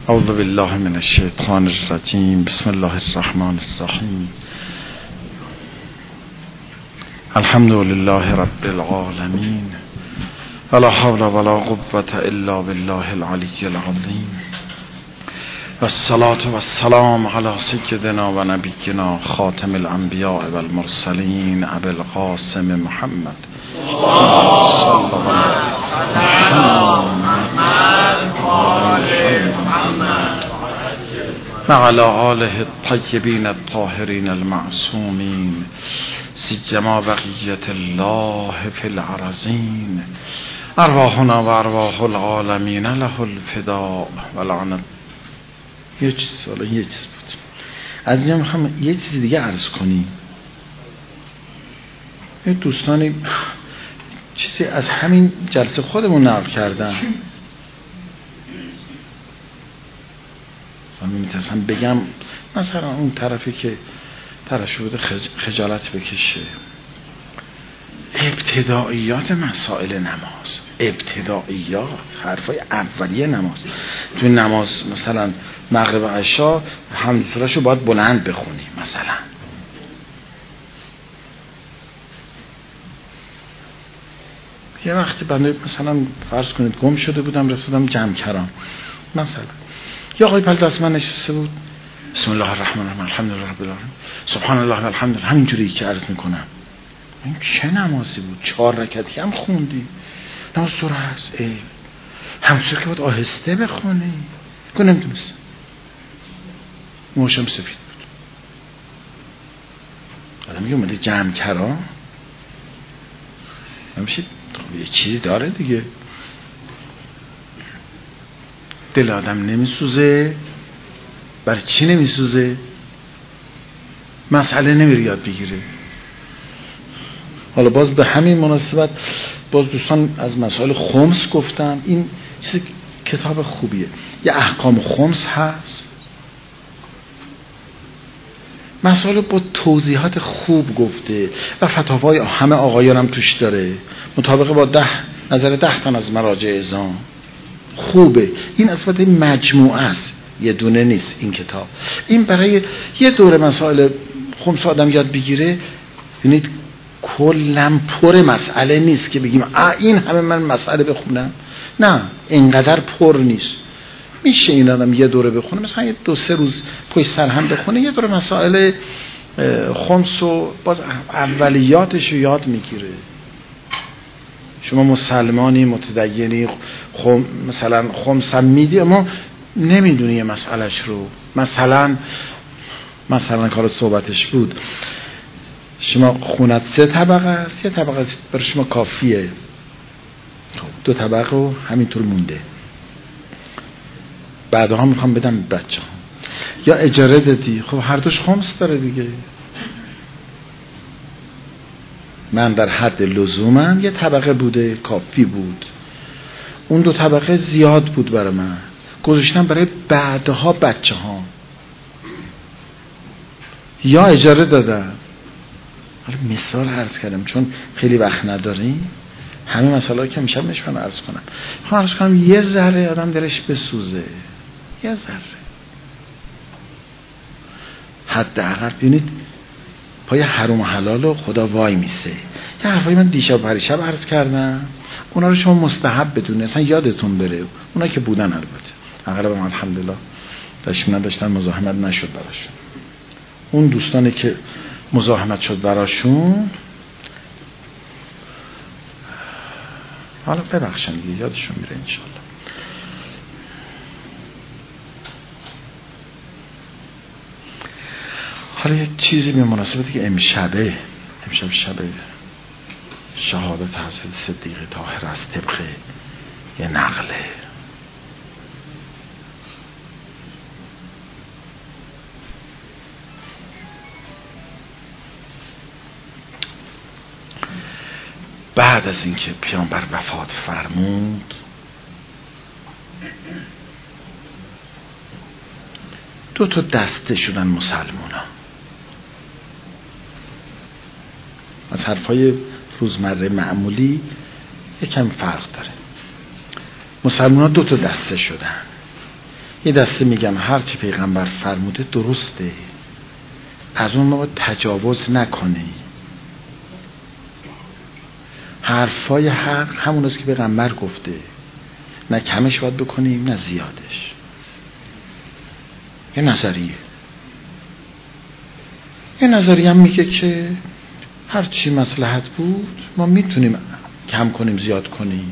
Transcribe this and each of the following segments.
اعوذ بالله من الشیطان الرجیم. بسم الله الرحمن الرحیم. الحمد لله رب العالمین ولا حول ولا قوة الا بالله العلی العظیم. والصلاة والسلام علی سیدنا و نبینا خاتم الانبیاء والمرسلین ابی القاسم محمد صلی الله علیه و علی آله الطیبین الطاهرین المعصومین سیما بقیة الله فی الارضین. ارواحنا و ارواح العالمین له الفداء و لعنت. یه چیز بود. از اینجا میخوام یه چیز دیگه عرض کنیم. یه دوستانی چیزی از همین جلسه خودمون نقل کردن. من میترسم بگم مثلا اون طرفی که طرفش بوده خجالت بکشه. ابتدائیات مسائل نماز، ابتدائیات حرفای اولیه نماز. تو نماز مثلا مغرب و عشا حمد سوره‌شو باید بلند بخونی مثلا. یه وقتی بنده مثلا فرض کنید گم شده بودم رسیدم جمکران مثلا، یا آقای پل دست من نشسته بود بسم الله الرحمن الرحیم الحمدلله رب العالمین سبحان الله والحمدلله، همینجوری که عرض میکنم. این چه نمازی بود؟ 4 رکعتی هم خوندی؟ نماز سوره هست همچون که باید آهسته بخونی. کنم نمیدونست موشم سفید بود. آدم میگه اومده جمع کرا نمیشه یه چیزی داره دیگه. دل آدم نمیسوزه. برای چی نمیسوزه؟ مسئله نمیره یاد بگیره. حالا باز به همین مناسبت باز دوستان از مسائل خمس گفتم. این چیز کتاب خوبیه. یه احکام خمس هست، مسائل با توضیحات خوب گفته و فتاوای همه آقایان هم توش داره مطابق با نظر 10 تن از مراجع اعظام. خوبه. این اصلا مجموعه است، یه دونه نیست این کتاب. این برای یه دوره مسائل خمس آدم یاد بگیره. ببینید کلم پر مسئله نیست که بگیم این همه من مسئله بخونم. نه، اینقدر پر نیست. میشه این آدم یه دوره بخونه، مثلا یه 2-3 روز پشت سر هم بخونه یه دوره مسائل خمس و باز اولیاتش رو یاد میگیره. شما مسلمانی متدینی مثلا خمس هم میدی اما نمیدونی یه مسئلهش رو. مثلا کار صحبتش بود شما خونت 3 طبقه است، 1 طبقه برای شما کافیه، 2 طبقه رو همینطور مونده، بعدها میخوام بدم بچه ها. یا اجاره دادی، خب هر دوش خمس داره دیگه. من در حد لزومم 1 طبقه بوده کافی بود، اون 2 طبقه زیاد بود برای من، گذاشتم برای بعدها بچه ها. یا اجاره دادم. حالا مثال عرض کردم چون خیلی وقت نداریم همین مسائل که میشه نشون عرض کنم. میخوام عرض کنم یه ذره آدم دلش بسوزه، یه ذره حداقل. ببینید پای حرام و حلال و خدا وای میسه. یه حرفایی من دیشب پریشب عرض کردم، اونا رو شما مستحب بدونید اصلا یادتون بره. اونا که بودن البته اغلبم الحمدلله داشتن نداشتن مزاحمت نشد براشون. اون دوستانی که مزاحمت شد براشون حالا ببخشن دیگه، یادشون میره انشالله. حالا یه چیزی به مناسبتی که امشب شب شهادت حضرت صدیق طاهر از طبق یه نقله. بعد از اینکه پیامبر وفات فرمود 2 دسته شدن مسلمونا. از حرفای روزمره معمولی یکم فرق داره. مسلمونا 2 دسته شدن. یه دسته میگن هر چی پیغمبر فرموده درسته، از اون ما تجاوز نکنی. حرفای حق همون است که پیغمبر گفته، نه کمش باید بکنیم نه زیادش. یه نظریه هم میگه که هر چی مصلحت بود ما میتونیم کم کنیم زیاد کنیم.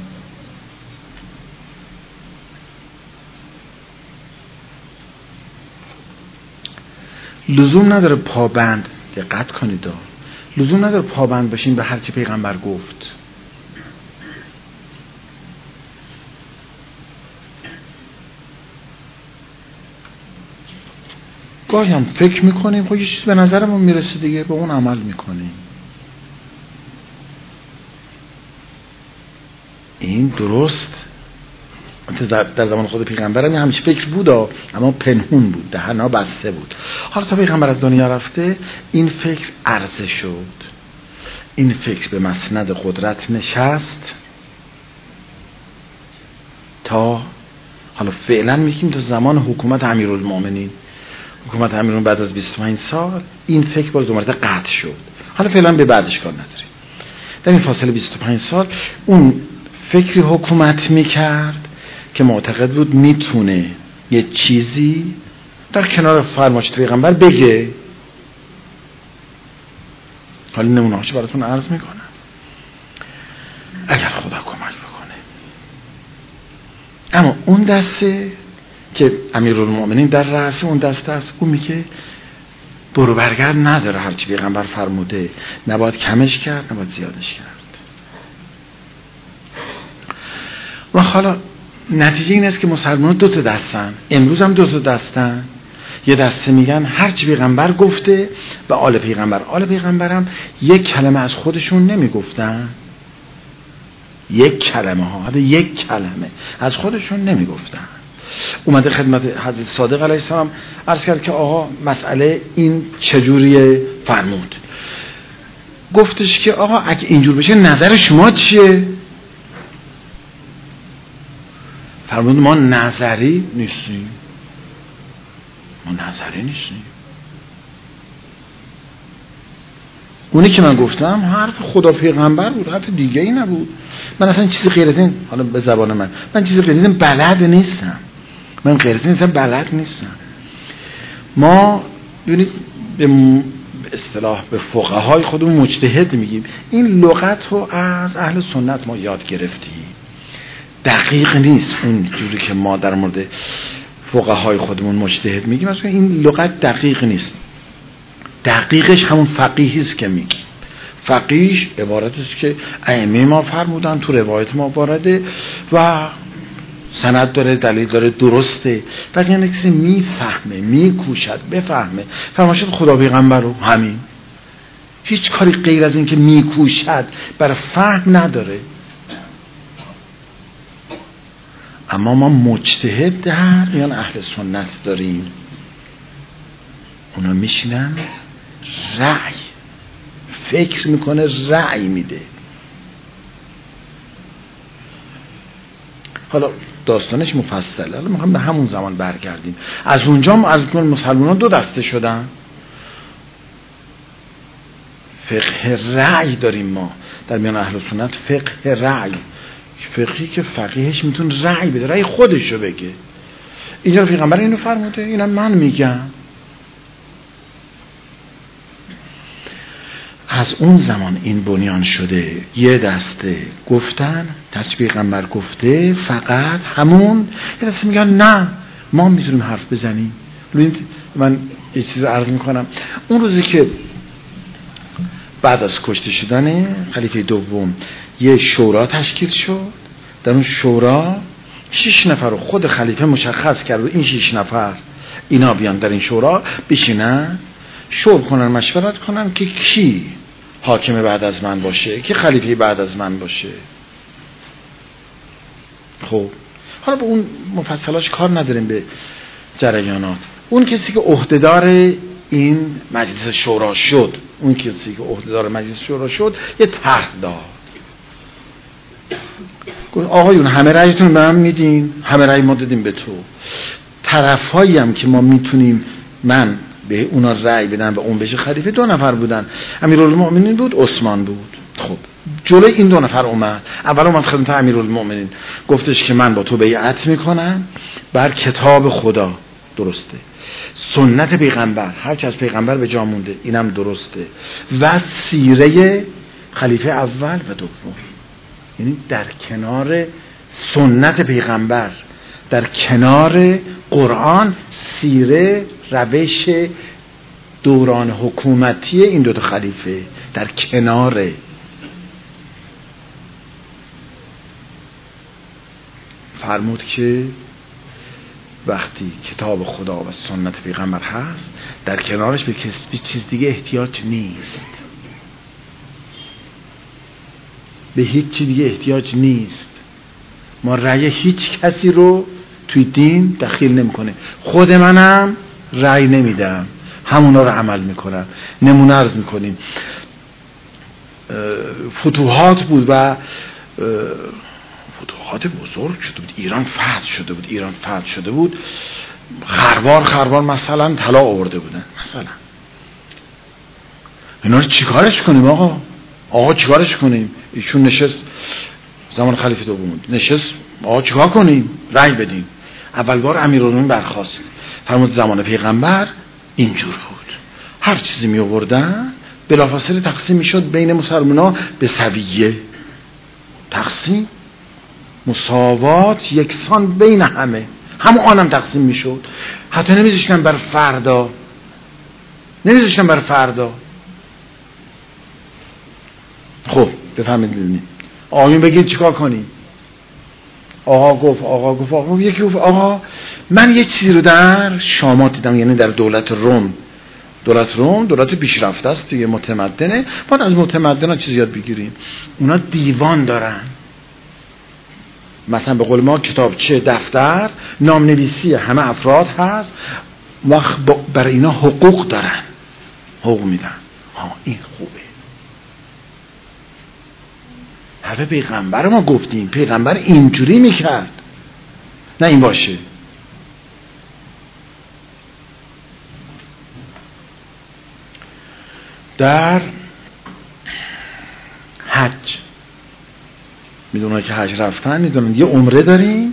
لزوم نداره پابند، دقت کنید، لزوم نداره پابند باشین به هر چی پیغمبر گفت. گاهی هم فکر میکنیم خب یه چیز به نظرمون میرسه دیگه، به اون عمل میکنیم. این درست در زمان خود پیغمبر هم همیشه فکر بود اما پنهون بود، دهنا بسته بود. حالا تا پیغمبر از دنیا رفته این فکر عرضه شد، این فکر به مسند قدرت نشست تا حالا فعلا میگیم تا زمان حکومت امیرالمومنین. حکومت امیرالمومنین بعد از 25 سال این فکر باز دوباره قطع شد. حالا فعلا به بعدش کار نداریم. در این فاصله 25 سال اون فکری حکومت میکرد که معتقد بود میتونه یه چیزی در کنار فرمایش پیغمبر بگه. حالا نمونه هاشو براتون عرض میکنم اگر خدا کمک بکنه. اما اون دسته که امیرالمومنین در رأس اون دسته است، اون میگه برو برگرد نداره، هرچی پیغمبر فرموده نباید کمش کرد نباید زیادش کرد. و حالا نتیجه این است که مسلمانان دو تا دستن، امروز هم دو تا دستن. یه دسته میگن هر چی پیغمبر گفته و آل پیغمبر، آل پیغمبر هم یک کلمه از خودشون نمیگفتن، یک کلمه از خودشون نمیگفتن. اومده خدمت حضرت صادق علیه السلام عرض کرد که آقا مسئله این چجوریه؟ فرمود گفتش که آقا اگه اینجور بشه نظر شما چیه؟ فرمود ما نظری نیستیم. اونی که من گفتم حرف خدا پیغمبر بود، حرف دیگه ای نبود. من اصلا چیزی غیر از این، حالا به زبان من چیزی غیر از این بلد نیستم. بلد نیستم. ما ببینید به اصطلاح به فقهای خودمون مجتهد میگیم. این لغت رو از اهل سنت ما یاد گرفتیم. دقیق نیست اون جوری که ما در مورد فقهای خودمون مجتهد میگیم. مثلا این لغت دقیق نیست. دقیقش همون فقیهی است که میگیم. فقیهش عبارت است که ائمه ما فرمودن، تو روایت ما وارده و سند داره، دلیل داره، درسته. بعد یعنی کسی میفهمه، میکوشد بفهمه. فرماشد خدا پیغمبر رو همین. هیچ کاری غیر از این که میکوشد برای فهم نداره. اما ما مجتهد در میان اهل سنت داریم. اونا میشینن رأی فکر میکنه، رأی میده. حالا داستانش مفصله، حالا میخوام به همون زمان برگردیم. از اونجا از مسلمانان دو دسته شدن. فقه رأی داریم ما در میان اهل سنت، فقه رأی، فقهی که فقیهش میتونه رأی بده، رأی خودشو بگه. اینجا پیغمبر اینو فرموده، اینم من میگم. از اون زمان این بنیان شده. یه دسته گفتن دست پیغمبر گفته فقط همون، یه دسته میگن نه ما میتونیم حرف بزنیم. من یه چیز عرض میکنم. اون روزی که بعد از کشته شدن خلیفه دوم یه شورا تشکیل شد، در اون شورا 6 نفر رو خود خلیفه مشخص کرد و این 6 نفر اینا بیان در این شورا بشینن، شور کنن، مشورت کنن که کی حاکم بعد از من باشه، کی خلیفه بعد از من باشه. خب حالا به اون مفصلاش کار نداریم، به جریانات. اون کسی که عهدهدار این مجلس شورا شد، یه طرح داد. گفت آقایون همه رأیتون به من میدین، همه رأی ما دادیم به تو. طرفایی هم که ما میتونیم من به اونا رأی بدم و اون بشه خلیفه 2 نفر بودن. امیرالمؤمنین بود، عثمان بود. خب جلوی این 2 نفر اومد. اول اومد خدمت امیرالمؤمنین گفتش که من با تو بیعت میکنم بر کتاب خدا، درسته، سنت پیغمبر، هرچی از پیغمبر به جا مونده اینم درسته، و سیره خلیفه اول و دوم. یعنی در کنار سنت پیغمبر، در کنار قرآن، سیره، روش دوران حکومتی این 2 خلیفه در کنار. فرمود که وقتی کتاب خدا و سنت پیغمبر هست در کنارش به چیز دیگه احتیاج نیست، به هیچ چیز دیگه احتیاج نیست. ما رأی هیچ کسی رو توی دین دخیل نمی‌کنه. خود منم رأی نمیدم، همونا رو عمل میکنم. نمونه عرض میکنیم، فتوحات بود و فتوحات بزرگ شده بود، ایران فتح شده بود، خروار مثلا طلا آورده بودن مثلا. اینا رو چیکارش کنیم آقا چیکارش کنیم؟ ایشون نشست زمان خلیفه دوم، نشست آقا چیکار کنیم؟ رأی بدیم. اول بار امیرالمومنین برخاست، فرمود زمان پیغمبر اینجور بود، هر چیزی می آوردن بلافاصله تقسیم میشد بین مسلمان‌ها به سویه، تقسیم مساوات یکسان بین همه، آنم تقسیم میشد. حتی نمیذاشتن بر فردا. خب بفهمید آقایون بگید چیکار کنیم؟ آقا گفت یکی گفت آقا من یه چیزی رو در شامات دیدم، یعنی در دولت روم دولت پیشرفته است دیگه، متمدنه، باید از متمدن‌ها چیزی یاد بگیریم. اونا دیوان دارن، مثلا به قول ما کتابچه، دفتر، نامنویسی همه افراد هست، وقت برای اینا حقوق دارن، حقوق میدن. این خوبه. همه پیغمبر ما گفتیم پیغمبر اینجوری میکرد، نه این باشه. در حج میدونن که حج رفتن، میدونن یه عمره داریم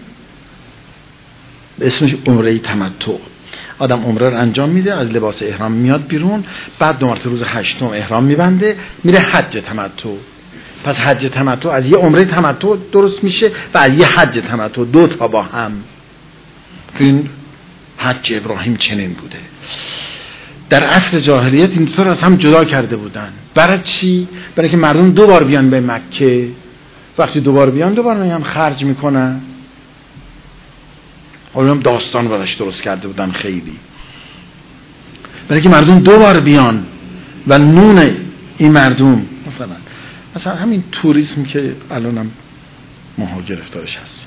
اسمش عمره تمتع. آدم عمره رو انجام میده، از لباس احرام میاد بیرون، بعد 2 مرتبه روز 8 احرام میبنده، میره حج تمتع. پس حج تمتع از یه عمره تمتع درست میشه و از یه حج تمتع، 2 تا با هم. این حج ابراهیم چنین بوده. در عصر جاهلیت اینطور از هم جدا کرده بودن. برای چی؟ برای که مردم 2 بار بیان به مکه، وقتی 2 بار بیان 2 بار میان خرج میکنن. حالا هم داستان براش درست کرده بودن خیلی، برای که مردم 2 بار بیان و نون این مردم مثلا همین توریسم که الانم ماها گرفتارش هست،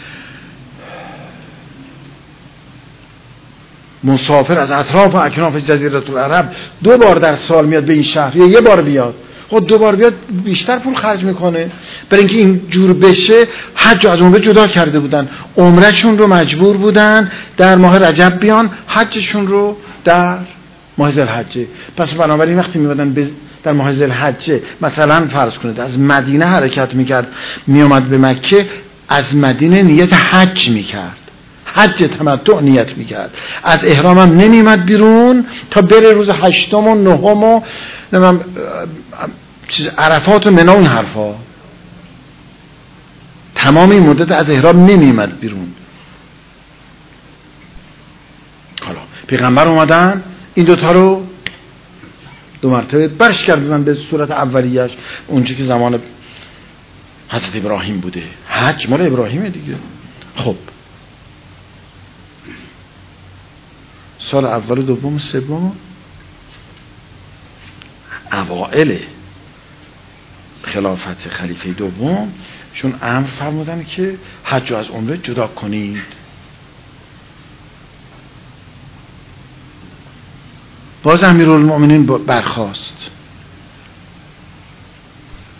مسافر از اطراف و اکناف جزیره العرب 2 بار در سال میاد به این شهر، یا 1 بار بیاد، خود 2 بار بیاد بیشتر پول خرج میکنه. برای اینکه این جور بشه حج از عمره جدا کرده بودن، عمرهشون رو مجبور بودن در ماه رجب بیان، حجشون رو در ماه ذوالحجه. پس بنابراین وقتی میادن در ماه ذوالحجه، مثلا فرض کنید از مدینه حرکت میکرد میومد به مکه، از مدینه نیت حج میکرد، حج تمتع نیت میکرد، از احرام هم نمیمد بیرون تا بره روز 8 و 9 و عرفات و منی و این حرفا. تمام این مدت از احرام نمیمد بیرون. حالا پیغمبر اومدن این 2 تا رو 2 مرتبه برش کردن به صورت اولیش، اونجا که زمان حضرت ابراهیم بوده. حج مال ابراهیمه دیگه. خب سال اول و دوم و سوم اوائل خلافت خلیفه دوم شون امر فرمودن که حج از عمره جدا کنید. باز امیرالمؤمنین برخاست.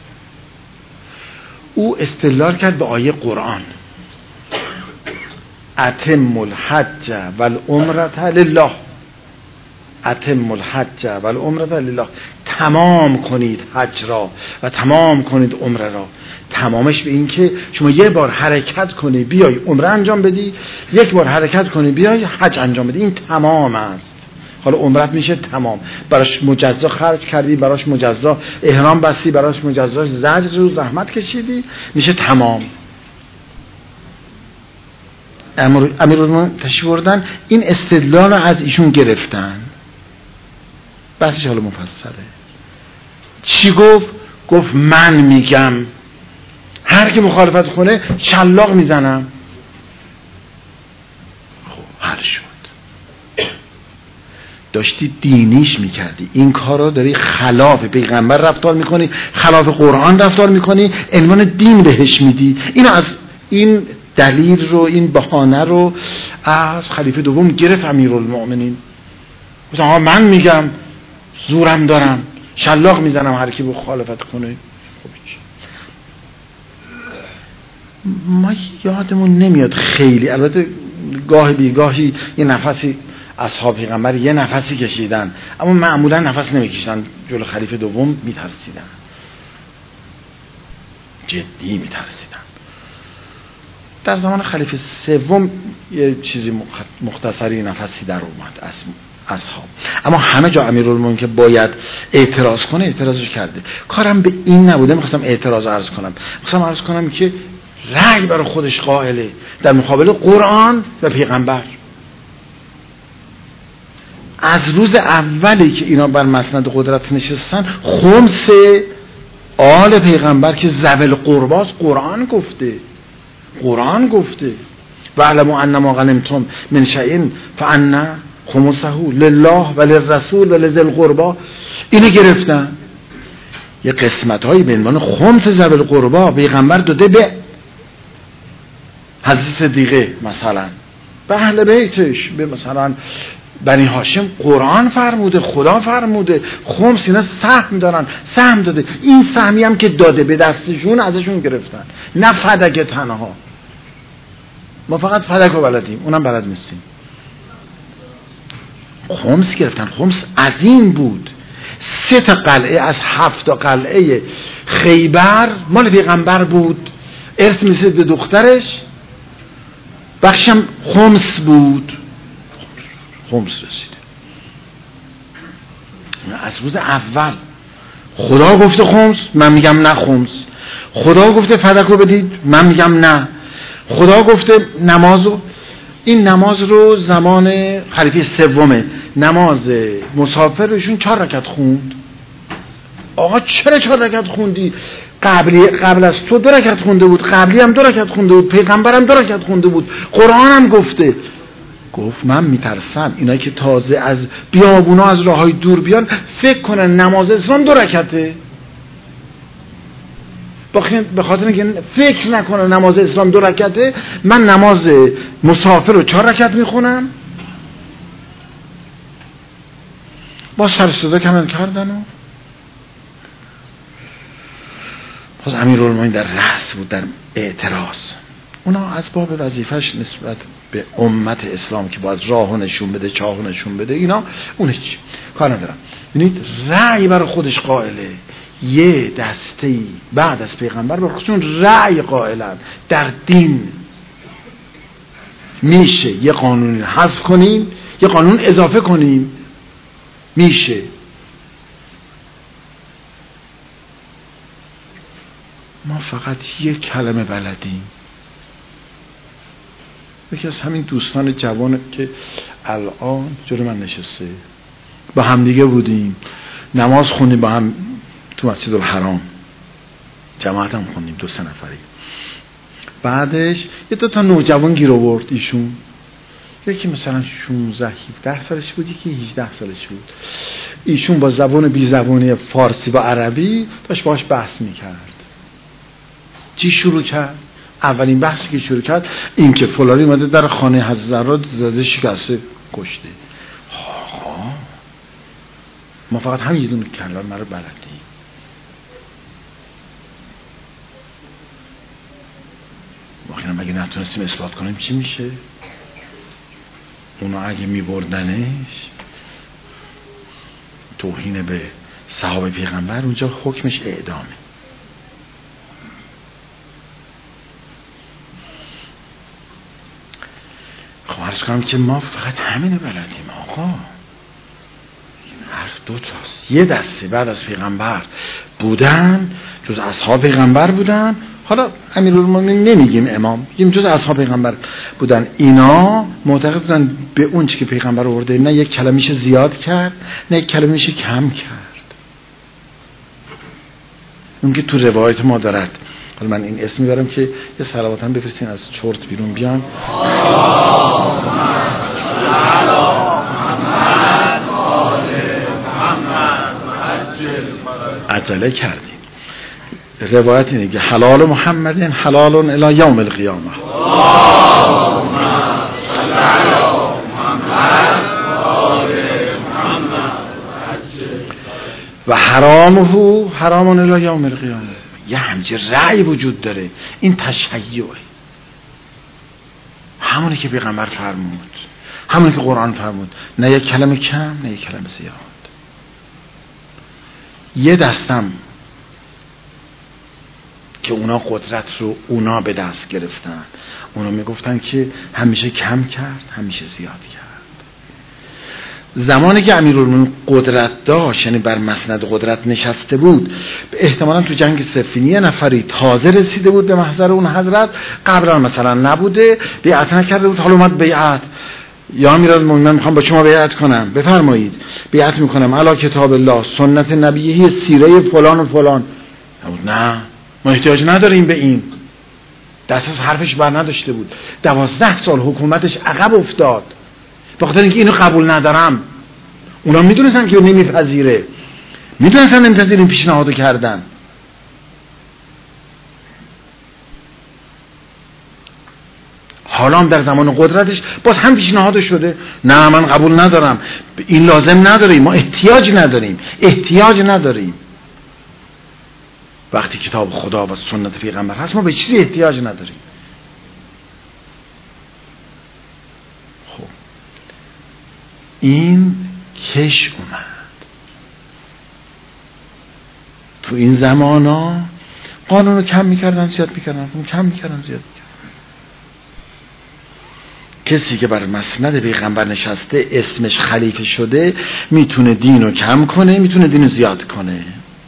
او استدلال کرد به آیه قرآن. اتم الحج والعمره لله، اتم الحج والعمره لله، تمام کنید حج را و تمام کنید عمره را. تمامش به این که شما یه بار حرکت کنی بیای عمره انجام بدی، یک بار حرکت کنی بیای حج انجام بدی، این تمام است. حالا عمرت میشه تمام، براش مجزا خرج کردی، براش مجزا احرام بستی، براش مجزا زجر رو زحمت کشیدی، میشه تمام. امیرالمومنین تشریف بردن، این استدلال رو از ایشون گرفتن. بحثش حالا مفصله. چی گفت؟ گفت من میگم هر کی مخالفت کنه شلاق میزنم. خب حل شد. داشتی دینیش میکردی، این کار رو داری خلاف پیغمبر رفتار میکنی، خلاف قرآن رفتار میکنی، عنوان دین بهش میدی. اینو از این دلیل رو، این بهانه رو از خلیفه دوم گرفت امیرالمومنین. مثلا من میگم زورم دارم، شلاق میزنم هر کی مخالفت کنه. ما یادمون نمیاد خیلی، البته گاهی بیگاهی یه نفسی اصحاب پیغمبر یه نفسی کشیدن، اما معمولا نفس نمیکشیدن، جلو خلیفه دوم میترسیدن، جدی میترسیدن. در زمان خلیفه سوم یه چیزی مختصری نفسی در اومد از اصحاب، اما همه جا امیرالمومنین که باید اعتراض کنه اعتراضش کرده. کارم به این نبوده، میخواستم اعتراض عرض کنم که رأی برای خودش قائله در مقابل قرآن و پیغمبر. از روز اولی که اینا بر مسند قدرت نشستن، خمس آل پیغمبر که ذوی القرباست قرآن گفته و علموا انما غنمتم من شیء فان خمسه لله و للرسول و لذی القربا. اینو گرفتن، یه قسمت هایی به عنوان خمس ذوی القربا پیغمبر داده به حضرت صدیقه، مثلا به اهل بیتش، به مثلا بنی هاشم. قرآن فرموده، خدا فرموده خمس اینا سهم دارن، سهم داده. این سهمی هم که داده به دستشون ازشون گرفتن، نه فدک تنها. ما فقط فدک رو بلدیم، اونم بلد نیستیم. خمس گرفتن. خمس عظیم بود. 3 قلعه از 7 قلعه خیبر مال پیغمبر بود، ارث میرسید به دخترش، بخشم خمس بود. خمس رسیده از روز اول. خدا گفته خمس، من میگم نه خمس. خدا گفته فدک رو بدید، من میگم نه. خدا گفته نمازو، این نماز رو زمان خلیفه سومه، نماز مسافرشون 4 رکعت خوند. آقا چرا 4 رکعت خوندی؟ قبل از تو 2 رکعت خونده بود، قبلی هم 2 رکعت خونده بود، پیغمبرم 2 رکعت خونده بود، قرآن هم گفته. گفت من میترسم اینایی که تازه از بیابونا از راههای دور بیان فکر کنن نماز اسلام 2 رکعته، به خاطر اینکه فکر نکنن نماز اسلام 2 رکعته، من نماز مسافر رو 4 رکعت میخونم. با سر صدا کمن کردن و باز امیرالمومنین در رأس بود، در اعتراض. اونا از باب وظیفش نسبت به امت اسلام که باید راهو نشون بده، چاهو نشون بده، اینا اونش کار ندارم. ببینید رأی برای خودش قائله. یه دسته بعد از پیغمبر برای خودشون رأی قائلن در دین. میشه یه قانون حذف کنیم، یه قانون اضافه کنیم، میشه. ما فقط یک کلمه بلدیم. یکی از همین دوستان جوان که الان جلوی من نشسته، با هم دیگه بودیم، نماز خوندیم با هم تو مسجد الحرام، جماعت هم خوندیم 2-3 نفری. بعدش یه 2 تا نوجوان گیر آورد ایشون، یکی مثلا 16-17 سالش بود، یکی 18 سالش بود. ایشون با زبان بی زبانی فارسی و عربی داشت باهاش بحث میکرد. چی شروع کرد؟ اولین بحثی که شروع کرد این که فلانی اومده در خانه حضرت زهرا زده شکسته کشته. آقا ما فقط هم یه دونه کلمه رو بلدیم. واقعا مگه نتونستیم اثبات کنیم چی میشه؟ اونا اگه میبردنش توهین به صحابه پیغمبر، اونجا حکمش اعدامه. خب عرض کنم که ما فقط همینو بلدیم آقا. حرف دو تاست. یه دسته بعد از پیغمبر بودن، جز اصحاب پیغمبر بودن، حالا امیرالمومنین نمیگیم امام، میگیم جز اصحاب پیغمبر بودن، اینا معتقد بودن به اون چی که پیغمبر آورده نه یک کلمه‌ش زیاد کرد نه یک کلمه‌ش کم کرد. اون که تو روایت ما دارد. حالا من این اسم میبرم که یه صلوات هم بفرستین از چرت بیرون بیان. عجله کردیم. روایت اینه که حلال محمد حلال الی یوم القیامه و حرامه حرام الی یوم القیامه. یه همچه رأی وجود داره. این تشیعه، همونی که پیغمبر فرمود، همونی که قرآن فرمود، نه یک کلمه کم نه یک کلمه زیاد. یه دستم که اونا قدرت رو اونا به دست گرفتن، اونا میگفتن که همیشه کم کرد همیشه زیاد کرد. زمانی که امیرالمومنین قدرت داشت، یعنی بر مسند قدرت نشسته بود، احتمالاً تو جنگ صفین یه نفری تازه رسیده بود به محضر اون حضرت، قبلا مثلا نبوده، بیعت نکرده بود، حالا اومد بیعت، یا امیرالمومنین من میخوام با شما بیعت کنم، بفرمایید. بیعت میکنم علی کتاب الله سنت نبیه سیره فلان و فلان. نه ما احتیاج نداریم به این. دست از حرفش بر نداشته بود. 12 سال حکومتش عقب افتاد به خاطر اینکه اینو قبول ندارم. اونا میدونستن که اون نمیپذیره، میدونستن نمیپذیره، این پیشنهادو کردن. حالا هم در زمان قدرتش باز هم پیشنهاد شده، نه من قبول ندارم، این لازم نداریم، ما احتیاج نداریم. وقتی کتاب خدا و سنت پیغمبر هست ما به چیزی احتیاج نداریم. خب این کش اومد تو این زمانا، قانون رو کم میکردن زیاد میکردن، کم میکردن زیاد میکردن. کسی که بر مسند پیغمبر نشسته اسمش خلیفه شده میتونه دین رو کم کنه، میتونه دین رو زیاد کنه.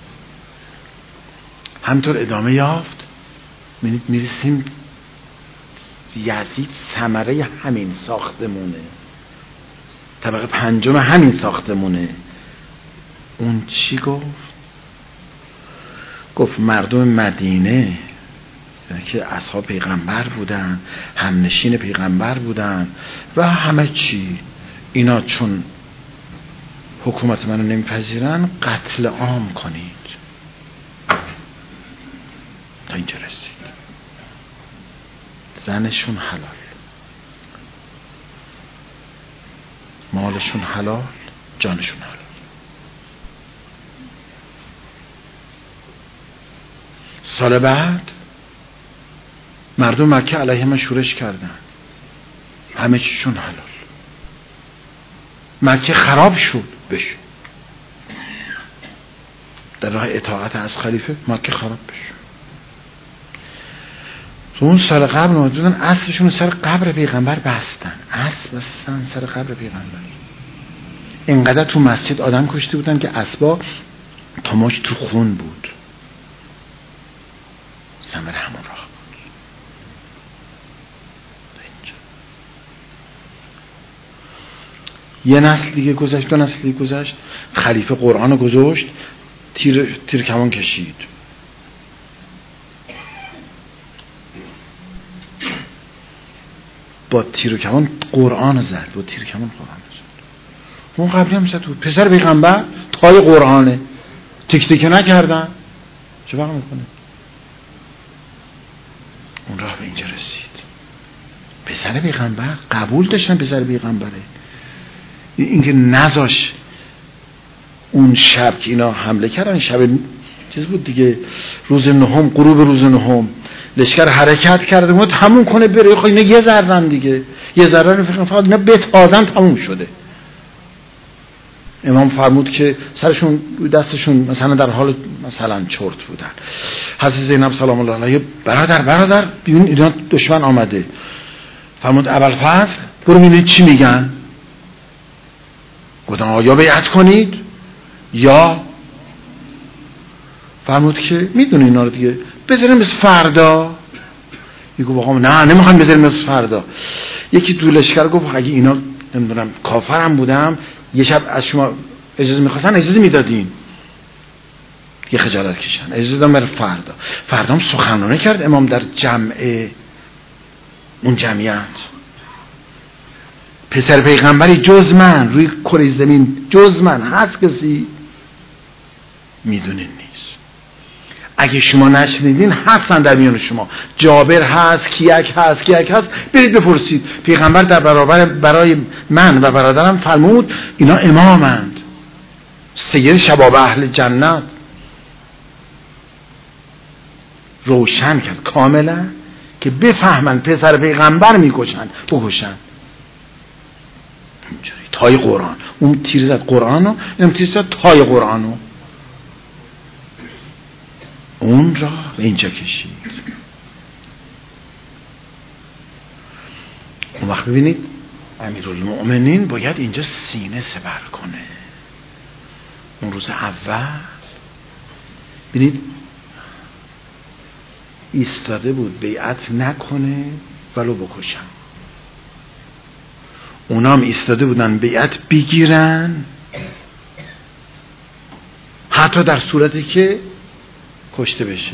همطور ادامه یافت. میرسیم یزید ثمره همین ساختمونه، طبقه پنجم همین ساختمونه. اون چی گفت مردم مدینه که اصحاب پیغمبر بودن، همنشین پیغمبر بودن و همه چی، اینا چون حکومت منو نمیپذیرن قتل عام کنید. تا اینجا رسید. زنشون حلال، مالشون حلال، جانشون حلال. سال بعد مردم مکه علیه من شورش کردن، همه چیشون حلال. مکه خراب شد بشه در راه اطاعت از خلیفه، مکه خراب بشه. تو اون سال قبل موجودن اسبشون سر قبر پیغمبر بستن، اسب بستن سر قبر پیغمبر. اینقدر تو مسجد آدم کشته بودن که اسبا تماش تو خون بود. ثمر همون راه. یه نسل دیگه گذشت، دو نسل دیگه گذشت، خلیفه قرآن رو گذاشت، تیر کمان کشید. با تیر و کمان قرآن زد، با تیر و کمان قرآن زد. اون قبلی هم زد، پسر پیغمبر تای قرآنه، تک تک نکردن، چه فرق میکنه؟ اون راه به اینجا رسید. پسر پیغمبر قبول داشتن، پسر پیغمبره. اینکه نذاش اون شب که اینا حمله کردن، شب چیز بود دیگه، روز نهم، غروب روز نهم لشکر حرکت کرده بود تموم کنه بره. خب اینا یه ذره‌ن دیگه، یه ذره فقط اینا بتازن تموم شده. امام فرمود که سرشون دستشون مثلا در حال مثلا چرت بودن. حضرت زینب سلام الله علیها برادر ببین اینا دشمن آمده. فرمود ابوالفضل برو ببین چی میگن. گفتن آیا بیعت کنید یا فرمود که میدونی اینا رو دیگه بذاریم مثل فردا. میگه آقا نه نمیخوام بذاریم مثل فردا. یکی دو لشکر گفت اگه اینا نمیدونم کافرم بودم یه شب از شما اجازه میخواستن اجازه میدادین، یه خجالت کشن اجازه دادم بره فردا هم سخنرانی کرد امام در جمع اون جمعیت. پسر پیغمبری جز من روی کره زمین جز من هست کسی؟ میدونین نیست. اگه شما نشنیدین هستن در میان شما، جابر هست، کیک هست، برید بپرسید. پیغمبر در برای من و برادرم فرمود اینا امامند، سید شباب اهل جنت. روشن کرد کاملا که بفهمن پسر پیغمبر میکشن بکشن. تای قرآن، اون تیر زد قرآنو، اینم تیر زد تای قرآنو، اون را به اینجا کشید. اون وقت ببینید امیرالمؤمنین باید اینجا سینه سپر کنه. اون روز اول ببینید ایستاده بود بیعت نکنه ولو بکشن. اونام ایستاده بودن بیعت بگیرن حتی در صورتی که کشته بشه.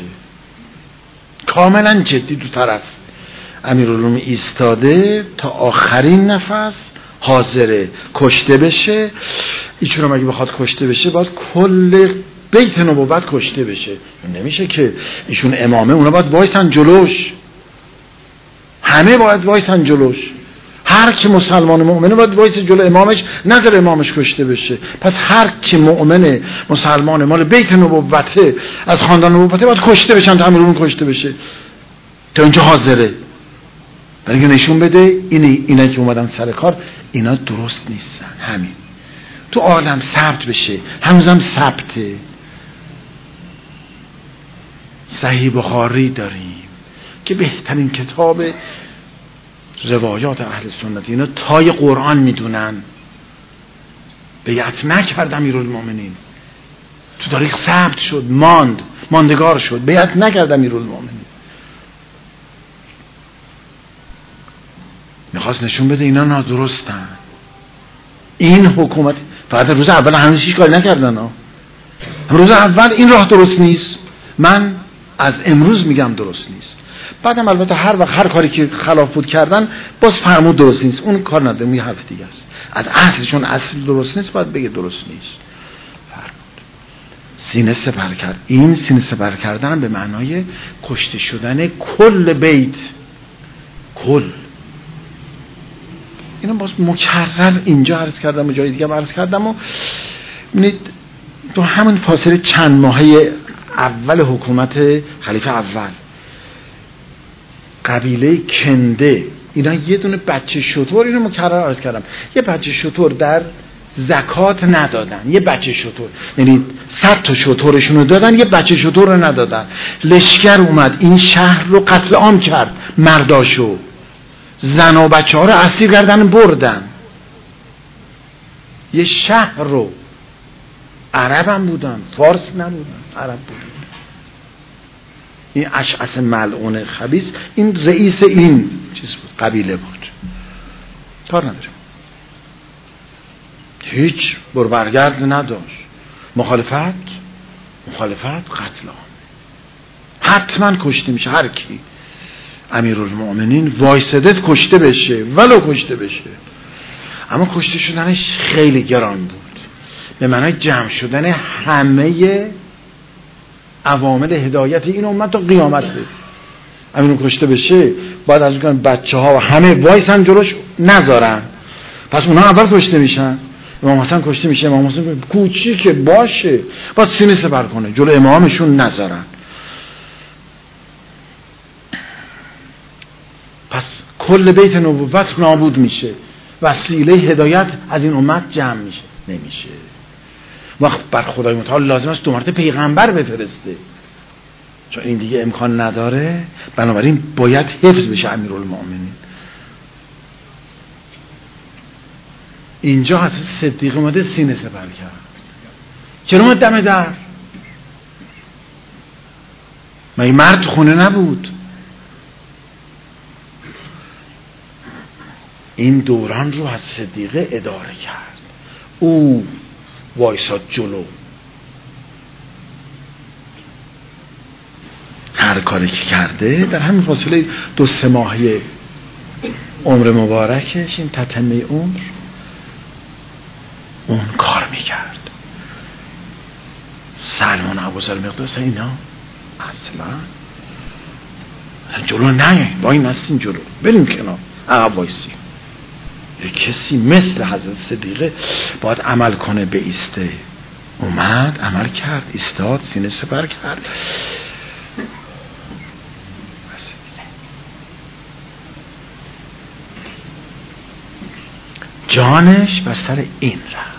کاملا جدی دو طرف. امیرالمومنین ایستاده تا آخرین نفس حاضره کشته بشه. ایشون هم اگه بخواد کشته بشه باید کل بیت نبوت کشته بشه. نمیشه که ایشون امامه اونا باید وایسن جلوش، همه باید وایسن جلوش. هر کی مسلمان مؤمنه باید وایس جلو امامش، نظر امامش کشته بشه. پس هر کی مؤمنه مسلمان مال بیت نبوته از خاندان نبوته باید کشته بشن تا امیرالمومنین کشته بشه تا اینجا حاضره. برای نشون بده اینا که اومدن سر کار اینا درست نیستن. همین تو عالم ثبت بشه. هنوزم ثبته. صحیح بخاری داریم که بهترین کتاب روایات اهل سنت، اینا تای قرآن میدونن. بیعت نکرد امیرالمومنین، تو تاریخ ثبت شد، ماندگار شد. بیعت نکرد امیرالمومنین. میخواست نشون بده اینا نادرستن. این حکومت فقط روز اول هنوز هیچ کاری نکردن روز اول این راه درست نیست. من از امروز میگم درست نیست. بعدم البته هر وقت هر کاری که خلاف بود کردن باز فرمود درست نیست. اون کار نداره، یه حرف دیگه است. از اصل چون اصل درست نیست باید بگه درست نیست. فرمود سینه سپر کرد. این سینه سپر کردن به معنای کشته شدن کل بیت، کل. اینو باز مکرر اینجا عرض کردم و جای دیگه هم عرض کردم. و ببینید تو همون فاصله چند ماهه اول حکومت خلیفه اول قبیله کنده اینا یه دونه بچه شتر، اینو مکرر عرض کردم، یه بچه شتر در زکات ندادن. یه بچه شتر، یعنی 100 تا شترشون رو دادن، یه بچه شتر رو ندادن. لشکر اومد این شهر رو قتل عام کرد، مرداشو، زن و بچه ها رو اسیر کردن بردن. یه شهر رو، عرب هم بودن، فارس نبودن، عرب بودن. این اشعث ملعون خبیث این رئیس این چیز بود، قبیله بود. کار نداره، هیچ بربرگرد نداشت. مخالفت قتل عام، حتما کشته میشه هر کی. امیرالمؤمنین وایسادت کشته بشه ولو کشته بشه. اما کشته شدنش خیلی گران بود، به معنای جمع شدن همه عوامل هدایت این امت تا قیامت بود. همینو کشته بشه باید از اون بچه ها و همه وایسن جلوش نذارن، پس اونا اول کشته میشن. امام حسن کشته میشه، امام حسین کوچیکه باشه باید سینه سپر کنه، جلو امامشون نذارن. پس کل بیت نبوت نابود میشه، وسیله هدایت از این امت جمع میشه، نمیشه. وقت بر خدای متعال لازم است 2 مرتبه پیغمبر بفرسته، چون این دیگه امکان نداره، بنابراین باید حفظ بشه امیرالمؤمنین. اینجا حضرت صدیق اومده سینه سپر کرد. چرا اومد دم در؟ مگه مرد خونه نبود؟ این دوران رو از صدیقه اداره کرد، او وایساد جلو، هر کاری که کرده در همین فاصله 2-3 ماهی عمر مبارکش، این تتمه عمر، اون کار میکرد. سلمان ابوذر مقداس اینا اصلا جلو نه، با این نستین جلو، بریم کنار، عقب وایسیم. یک کسی مثل حضرت صدیقه باید عمل کنه، بایسته. اومد عمل کرد، ایستاد، سینه سپر کرد. جانش بر سر این رفت.